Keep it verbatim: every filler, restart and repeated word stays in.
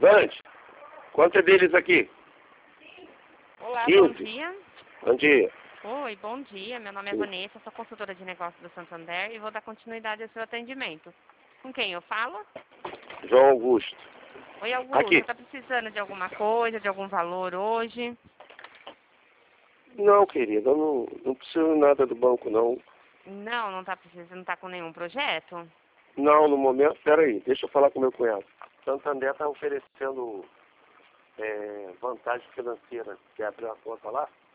Dante, quanto é deles aqui? Olá, quinze. bom dia. Bom dia. Oi, bom dia. Meu nome é Sim. Vanessa, sou consultora de negócios do Santander e vou dar continuidade ao seu atendimento. Com quem eu falo? João Augusto. Oi, Augusto, Aqui. está precisando de alguma coisa, de algum valor hoje? Não, querida, eu não, não preciso nada do banco, não. Não, não está precisando, não está com nenhum projeto? Não, no momento, peraí, deixa eu falar com meu cunhado. Santander está oferecendo é, vantagem financeira. Quer abrir uma conta lá?